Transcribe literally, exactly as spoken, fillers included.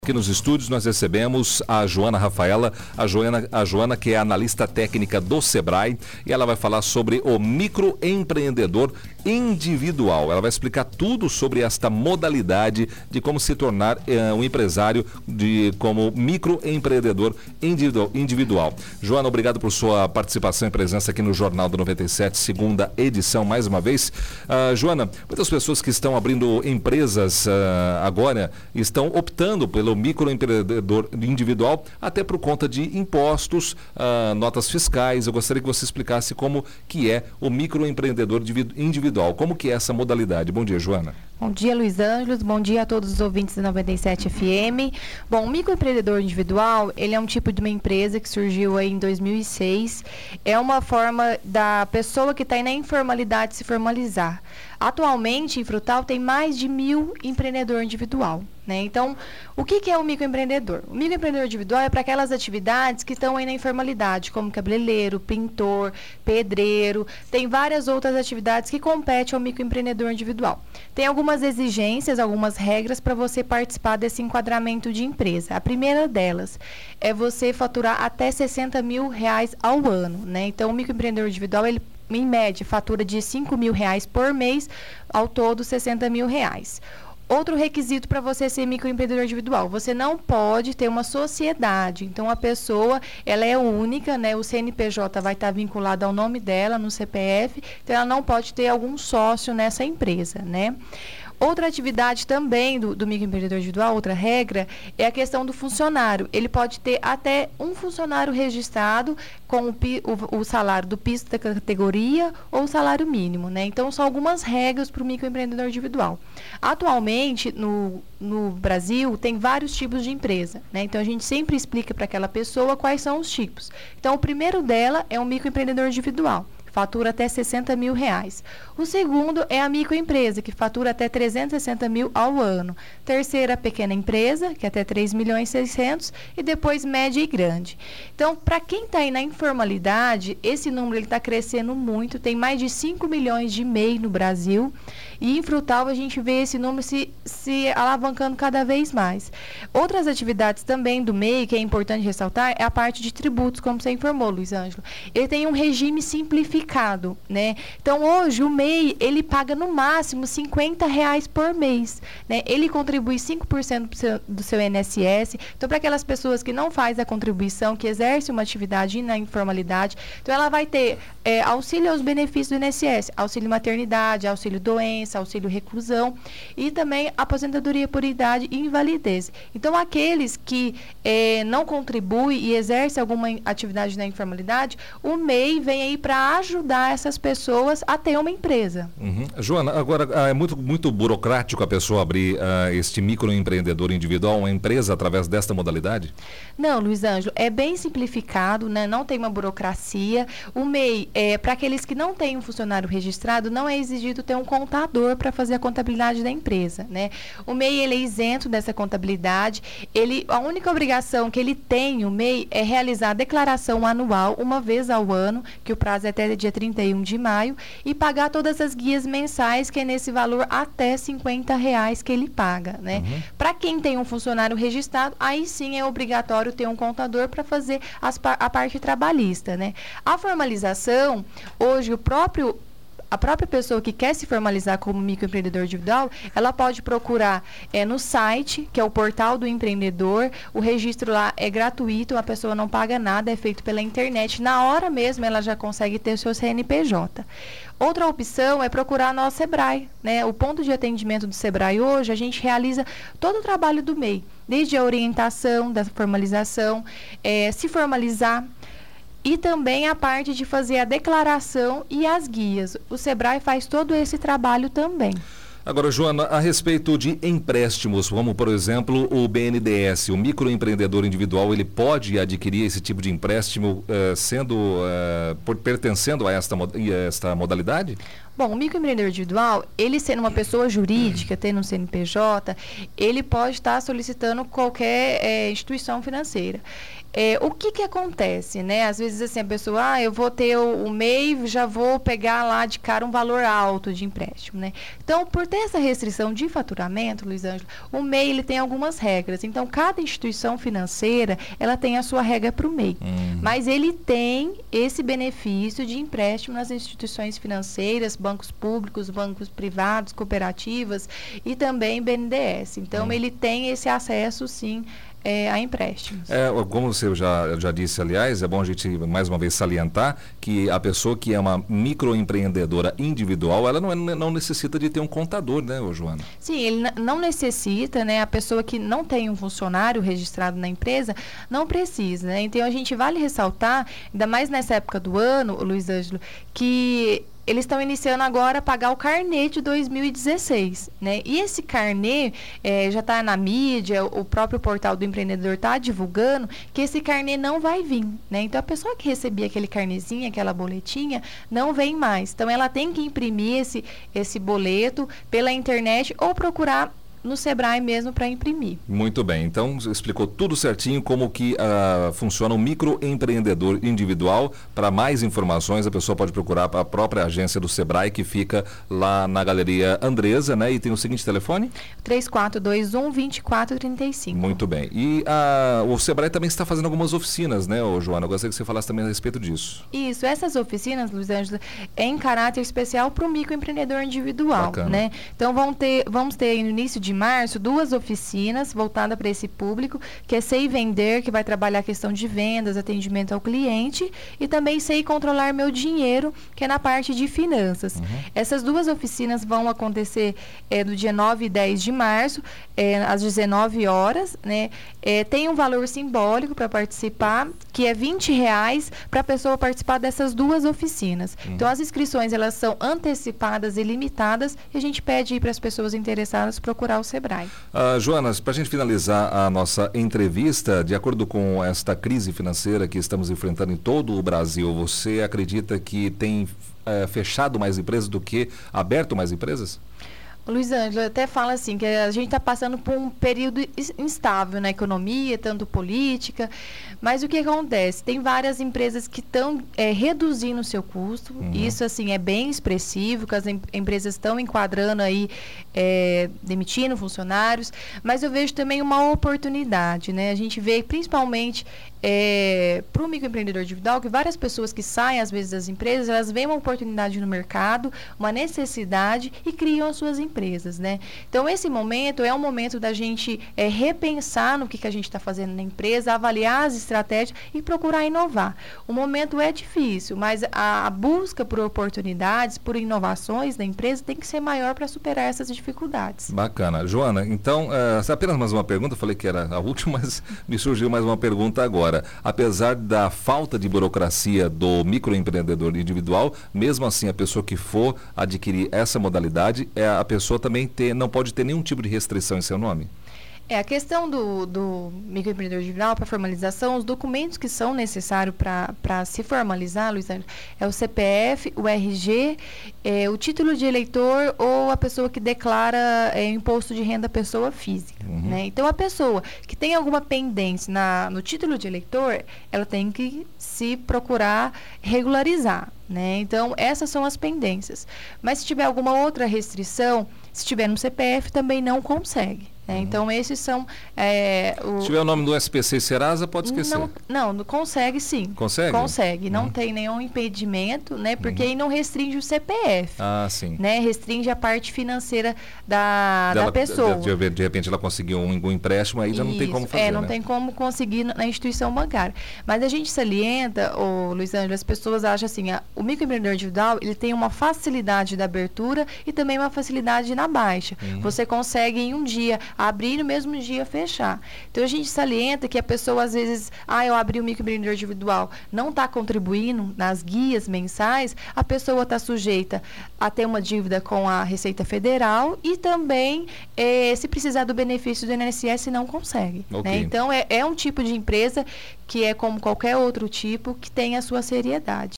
Aqui nos estúdios nós recebemos a Joana Rafaela, a Joana, a Joana que é analista técnica do Sebrae, e ela vai falar sobre o microempreendedor individual. Ela vai explicar tudo sobre esta modalidade de como se tornar eh, um empresário de, como microempreendedor individual, individual. Joana, obrigado por sua participação e presença aqui no Jornal do noventa e sete, segunda edição, mais uma vez. Uh, Joana, muitas pessoas que estão abrindo empresas uh, agora estão optando pelo microempreendedor individual, até por conta de impostos, uh, notas fiscais. Eu gostaria que você explicasse como que é o microempreendedor individual, como que é essa modalidade. Bom dia, Joana. Bom dia, Luiz Ângelos. Bom dia a todos os ouvintes da noventa e sete F M. Bom, o microempreendedor individual, ele é um tipo de uma empresa que surgiu aí em dois mil e seis. É uma forma da pessoa que está aí na informalidade se formalizar. Atualmente, em Frutal, tem mais de mil empreendedor individual, né? Então, o que, que é o microempreendedor? O microempreendedor individual é para aquelas atividades que estão aí na informalidade, como cabeleireiro, pintor, pedreiro. Tem várias outras atividades que competem ao microempreendedor individual. Tem algumas exigências, algumas regras para você participar desse enquadramento de empresa. A primeira delas é você faturar até sessenta mil reais ao ano, né? Então, o microempreendedor individual, ele em média, fatura de cinco mil reais por mês, ao todo sessenta mil reais. Outro requisito para você ser microempreendedor individual, você não pode ter uma sociedade. Então, a pessoa, ela é única, né? O C N P J vai estar vinculado ao nome dela, no C P F, então ela não pode ter algum sócio nessa empresa, né? Outra atividade também do, do microempreendedor individual, outra regra, é a questão do funcionário. Ele pode ter até um funcionário registrado com o, o, o salário do piso da categoria ou o salário mínimo, né? Então, são algumas regras para o microempreendedor individual. Atualmente, no, no Brasil, tem vários tipos de empresa, né? Então, a gente sempre explica para aquela pessoa quais são os tipos. Então, o primeiro dela é o microempreendedor individual. Fatura até sessenta mil reais. O segundo é a microempresa, que fatura até trezentos e sessenta mil ao ano. Terceira, pequena empresa, que é até três milhões e seiscentos, e depois média e grande. Então, para quem está aí na informalidade, esse número está crescendo muito, tem mais de cinco milhões de M E I no Brasil, e em Frutal a gente vê esse número se, se alavancando cada vez mais. Outras atividades também do M E I, que é importante ressaltar, é a parte de tributos, como você informou, Luiz Ângelo. Ele tem um regime simplificado, né? Então, hoje, o M E I, ele paga no máximo cinquenta reais por mês, né? Ele contribui cinco por cento do seu, do seu I N S S. Então, para aquelas pessoas que não fazem a contribuição, que exercem uma atividade na informalidade, então ela vai ter é, auxílio aos benefícios do I N S S, auxílio maternidade, auxílio doença, auxílio reclusão e também aposentadoria por idade e invalidez. Então, aqueles que é, não contribuem e exercem alguma atividade na informalidade, o M E I vem aí para ajudar essas pessoas a ter uma empresa. Uhum. Joana, agora é muito, muito burocrático a pessoa abrir uh, este microempreendedor individual, uma empresa através desta modalidade? Não, Luiz Ângelo, é bem simplificado, né? Não tem uma burocracia. O M E I, é, para aqueles que não têm um funcionário registrado, não é exigido ter um contador para fazer a contabilidade da empresa, né? O M E I, ele é isento dessa contabilidade. Ele, a única obrigação que ele tem, o M E I, é realizar a declaração anual uma vez ao ano, que o prazo é até dia trinta e um de maio, e pagar todas as guias mensais, que é nesse valor até cinquenta reais que ele paga, né? Uhum. Para quem tem um funcionário registrado, aí sim é obrigatório ter um contador para fazer as, a parte trabalhista, né? A formalização, hoje o próprio A própria pessoa que quer se formalizar como microempreendedor individual, ela pode procurar é, no site, que é o portal do empreendedor. O registro lá é gratuito, a pessoa não paga nada, é feito pela internet. Na hora mesmo, ela já consegue ter o seu C N P J. Outra opção é procurar nosso Sebrae, né? O ponto de atendimento do Sebrae hoje, a gente realiza todo o trabalho do M E I, desde a orientação, da formalização, é, se formalizar, e também a parte de fazer a declaração e as guias. O Sebrae faz todo esse trabalho também. Agora, Joana, a respeito de empréstimos, como por exemplo o B N D E S, o microempreendedor individual, ele pode adquirir esse tipo de empréstimo uh, sendo, uh, por, pertencendo a esta, esta modalidade? Bom, o microempreendedor individual, ele sendo uma pessoa jurídica, tendo um C N P J, ele pode estar solicitando qualquer é, instituição financeira. É, o que que acontece, né? Às vezes, assim, a pessoa, ah, eu vou ter o, o M E I, já vou pegar lá de cara um valor alto de empréstimo, né? Então, por ter essa restrição de faturamento, Luiz Ângelo, o M E I, ele tem algumas regras. Então, cada instituição financeira, ela tem a sua regra para o M E I. Uhum. Mas ele tem esse benefício de empréstimo nas instituições financeiras, bancos públicos, bancos privados, cooperativas e também B N D E S. Então, uhum. ele tem esse acesso, sim, É, a empréstimos. É, como você já, já disse, aliás, é bom a gente mais uma vez salientar que a pessoa que é uma microempreendedora individual, ela não, é, não necessita de ter um contador, né, Joana? Sim, ele não necessita, né? A pessoa que não tem um funcionário registrado na empresa, não precisa, né? Então, a gente vale ressaltar, ainda mais nessa época do ano, Luiz Ângelo, que eles estão iniciando agora a pagar o carnê de dois mil e dezesseis, né? E esse carnê é, já está na mídia, o próprio portal do empreendedor está divulgando que esse carnê não vai vir, né? Então, a pessoa que recebia aquele carnezinho, aquela boletinha, não vem mais. Então, ela tem que imprimir esse, esse boleto pela internet ou procurar no Sebrae mesmo para imprimir. Muito bem, então explicou tudo certinho como que uh, funciona o microempreendedor individual. Para mais informações, a pessoa pode procurar a própria agência do Sebrae, que fica lá na Galeria Andresa, né? E tem o seguinte telefone? três quatro dois um, dois quatro três cinco. Muito bem. E uh, o Sebrae também está fazendo algumas oficinas, né, ô, Joana? Eu gostaria que você falasse também a respeito disso. Isso, essas oficinas, Luiz Ângelo, é em caráter especial para o microempreendedor individual. Bacana. Né? Então, vão ter, vamos ter no início de março, duas oficinas voltadas para esse público, que é Sei Vender, que vai trabalhar a questão de vendas, atendimento ao cliente, e também Sei Controlar Meu Dinheiro, que é na parte de finanças. Uhum. Essas duas oficinas vão acontecer é, do dia nove e dez de março, é, às dezenove horas, né? É, tem um valor simbólico para participar, que é vinte reais para a pessoa participar dessas duas oficinas. Uhum. Então, as inscrições, elas são antecipadas e limitadas, e a gente pede para as pessoas interessadas procurar o Sebrae. Uh, Joana, para a gente finalizar a nossa entrevista, de acordo com esta crise financeira que estamos enfrentando em todo o Brasil, você acredita que tem uh, fechado mais empresas do que aberto mais empresas? Luiz Ângelo, até fala assim, que a gente está passando por um período instável na economia, tanto política, mas o que acontece? Tem várias empresas que estão é, reduzindo o seu custo, uhum. Isso assim é bem expressivo, que as em, empresas estão enquadrando aí, é, demitindo funcionários, mas eu vejo também uma oportunidade, né? A gente vê principalmente é, para o microempreendedor individual, que várias pessoas que saem às vezes das empresas, elas veem uma oportunidade no mercado, uma necessidade e criam as suas empresas, né? Então, esse momento é um momento da gente é, repensar no que, que a gente está fazendo na empresa, avaliar as estratégias e procurar inovar. O momento é difícil, mas a, a busca por oportunidades, por inovações da empresa tem que ser maior para superar essas dificuldades. Bacana. Joana, então, uh, apenas mais uma pergunta, eu falei que era a última, mas me surgiu mais uma pergunta agora. Apesar da falta de burocracia do microempreendedor individual, mesmo assim, a pessoa que for adquirir essa modalidade, é a pessoa também ter, não pode ter nenhum tipo de restrição em seu nome? É, a questão do, do microempreendedor individual para formalização, os documentos que são necessários para se formalizar, Luiz Ângelo, é o C P F, o R G, é, o título de eleitor ou a pessoa que declara é, imposto de renda pessoa física. Uhum. Né? Então, a pessoa que tem alguma pendência na, no título de eleitor, ela tem que se procurar regularizar. Né? Então, essas são as pendências. Mas se tiver alguma outra restrição, se tiver no C P F, também não consegue. Né? Uhum. Então, esses são... É, o... Se tiver o nome do S P C e Serasa, pode esquecer. Não, não consegue sim. Consegue? Consegue. Não uhum. tem nenhum impedimento, né? Porque uhum. aí não restringe o C P F. Ah, sim. Né? Restringe a parte financeira da, Dela, da pessoa. De, de, de repente ela conseguiu um, um empréstimo, aí já não tem como fazer, É, não né? tem como conseguir na instituição bancária. Mas a gente salienta, ô, Luiz Ângelo, as pessoas acham assim, a, o microempreendedor individual, ele tem uma facilidade da abertura e também uma facilidade na baixa. Uhum. Você consegue em um dia abrir e no mesmo dia fechar. Então, a gente salienta que a pessoa, às vezes, ah, eu abri o microempreendedor individual, não está contribuindo nas guias mensais, a pessoa está sujeita a ter uma dívida com a Receita Federal e também, eh, se precisar do benefício do I N S S, não consegue. Okay. Né? Então, é, é um tipo de empresa que é como qualquer outro tipo, que tem a sua seriedade.